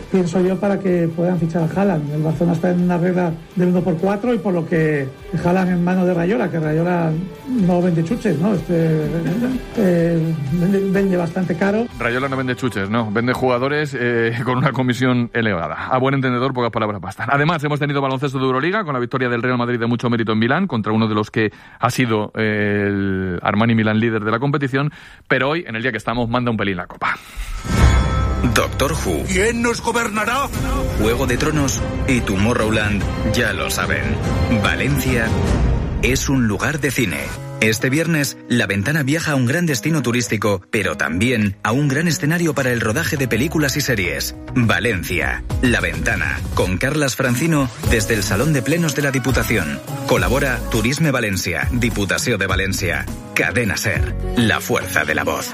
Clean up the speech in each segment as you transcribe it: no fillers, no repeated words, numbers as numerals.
pienso yo, para que puedan fichar a Haaland. El Barcelona está en una regla del 1x4 y por lo que Haaland en manos de Rayola, que Rayola no vende chuches, ¿no? Vende bastante caro. Rayola no vende chuches, no, vende jugadores con una comisión elevada. A buen entendedor, pocas palabras bastan. Además, hemos tenido baloncesto de Euroliga con la victoria del Real Madrid de mucho mérito en Milán contra uno de los que ha sido el Armani Milán líder de la competición, pero hoy, en el día que estamos, manda un pelín la copa. Doctor Who. ¿Quién nos gobernará? Juego de Tronos y Tomorrowland ya lo saben. Valencia es un lugar de cine. Este viernes, La Ventana viaja a un gran destino turístico, pero también a un gran escenario para el rodaje de películas y series. Valencia, La Ventana, con Carlas Francino desde el Salón de Plenos de la Diputación. Colabora Turisme Valencia, Diputació de Valencia. Cadena SER, la fuerza de la voz.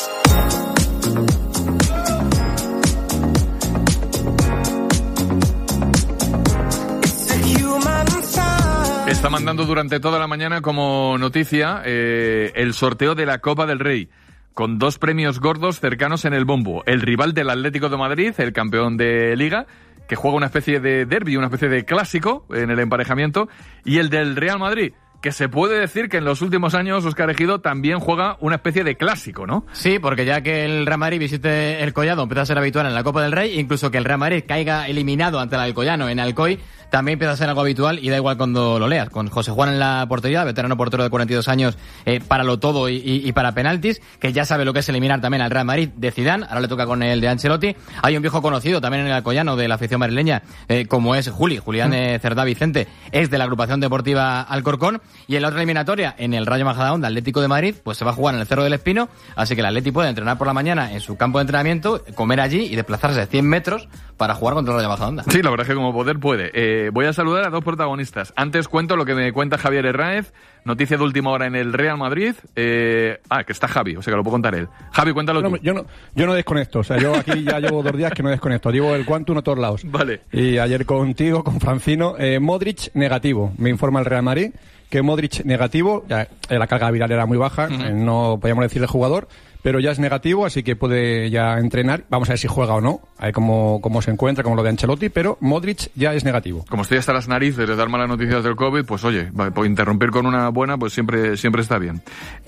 Está mandando durante toda la mañana como noticia el sorteo de la Copa del Rey, con 2 premios gordos cercanos en el bombo. El rival del Atlético de Madrid, el campeón de Liga, que juega una especie de derbi, una especie de clásico en el emparejamiento, y el del Real Madrid, que se puede decir que en los últimos años Óscar Ejido también juega una especie de clásico, ¿no? Sí, porque ya que el Real Madrid visite el Collado empieza a ser habitual en la Copa del Rey, incluso que el Real Madrid caiga eliminado ante el Alcoyano en Alcoy, también empieza a ser algo habitual y da igual cuando lo leas. Con José Juan en la portería, veterano portero de 42 años, para lo todo y para penaltis, que ya sabe lo que es eliminar también al Real Madrid de Zidane, ahora le toca con el de Ancelotti. Hay un viejo conocido también en el Alcoyano de la afición madrileña, como es Julián Cerdá Vicente, es de la agrupación deportiva Alcorcón, y en la otra eliminatoria, en el Rayo Majadahonda Atlético de Madrid, pues se va a jugar en el Cerro del Espino, así que el Atleti puede entrenar por la mañana en su campo de entrenamiento, comer allí y desplazarse 100 metros para jugar contra el Rayo Majadahonda. Sí, la verdad es que como poder puede. Voy a saludar a 2 protagonistas. Antes cuento lo que me cuenta Javier Herráez, noticia de última hora en el Real Madrid. Que está Javi, o sea que lo puedo contar él. Javi, cuéntalo tú. Yo no desconecto, o sea, yo aquí ya llevo 2 días que no desconecto. Llevo el Quantum a todos lados. Vale. Y ayer contigo, con Francino, Modric negativo. Me informa el Real Madrid que Modric negativo, ya, la carga viral era muy baja, no podíamos decir el jugador, pero ya es negativo, así que puede ya entrenar. Vamos a ver si juega o no, a ver cómo se encuentra, como lo de Ancelotti, pero Modric ya es negativo. Como estoy hasta las narices de dar malas noticias del COVID, pues oye, por interrumpir con una buena, pues siempre está bien.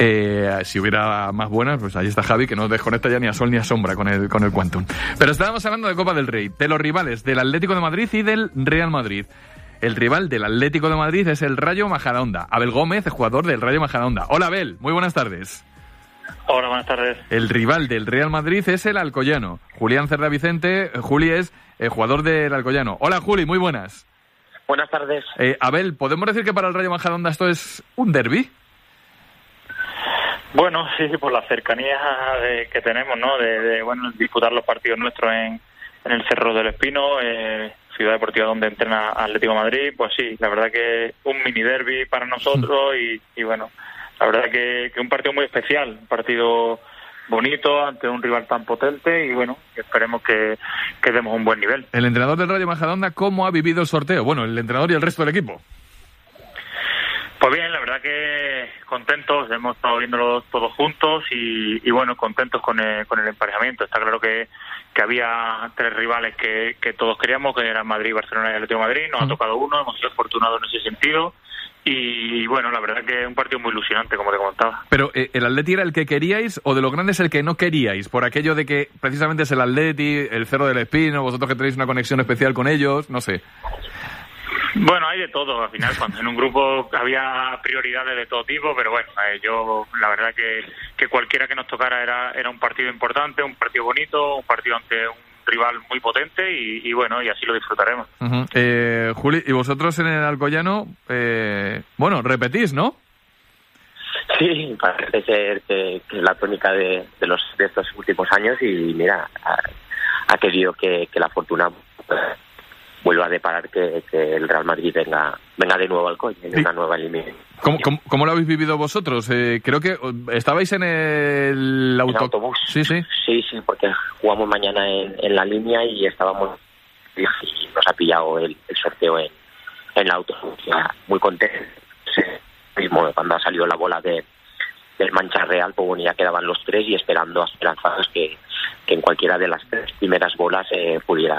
Si hubiera más buenas, pues ahí está Javi, que no desconecta ya ni a sol ni a sombra con el Quantum. Pero estábamos hablando de Copa del Rey, de los rivales del Atlético de Madrid y del Real Madrid. El rival del Atlético de Madrid es el Rayo Majadahonda. Abel Gómez es jugador del Rayo Majadahonda. Hola Abel, muy buenas tardes. Hola, buenas tardes. El rival del Real Madrid es el Alcoyano. Julián Cerdá Vicente, Juli es jugador del Alcoyano. Hola Juli, muy buenas. Buenas tardes. Abel, ¿podemos decir que para el Rayo Majadahonda esto es un derbi? Bueno, sí, por la cercanía que tenemos, ¿no? De disputar los partidos nuestros en el Cerro del Espino, ciudad deportiva donde entrena Atlético de Madrid, pues sí, la verdad que un mini derbi para nosotros y bueno, la verdad que un partido muy especial, un partido bonito ante un rival tan potente y bueno, esperemos que demos un buen nivel. El entrenador del Rayo Majadahonda, ¿cómo ha vivido el sorteo? Bueno, el entrenador y el resto del equipo. Pues bien, la verdad que contentos, hemos estado viéndolos todos juntos y bueno, contentos con el emparejamiento. Está claro que había 3 rivales que todos queríamos, que eran Madrid, Barcelona y Atlético de Madrid. Nos ha tocado uno, hemos sido afortunados en ese sentido. Y bueno, la verdad que es un partido muy ilusionante, como te comentaba. Pero, ¿el Atleti era el que queríais o de lo grande es el que no queríais? Por aquello de que precisamente es el Atleti, el Cerro del Espino, vosotros que tenéis una conexión especial con ellos, no sé. Bueno, hay de todo, al final, cuando en un grupo había prioridades de todo tipo, pero bueno, yo la verdad que cualquiera que nos tocara era un partido importante, un partido bonito, un partido ante un rival muy potente y bueno, y así lo disfrutaremos. Juli, y vosotros en el Alcoyano, bueno, repetís, ¿no? Sí, parece ser que es la tónica de estos últimos años y mira, ha querido que la fortuna vuelva a deparar que el Real Madrid venga de nuevo al Alcoy, en una nueva eliminación. ¿Cómo lo habéis vivido vosotros? Creo que estabais en el autobús. Sí, porque jugamos mañana en la línea y estábamos y nos ha pillado el sorteo en el autobús. Muy contento. Mismo cuando ha salido la bola del Mancha Real, pues bueno, ya quedaban los 3 y esperando, esperanzados que en cualquiera de las 3 primeras bolas pudiera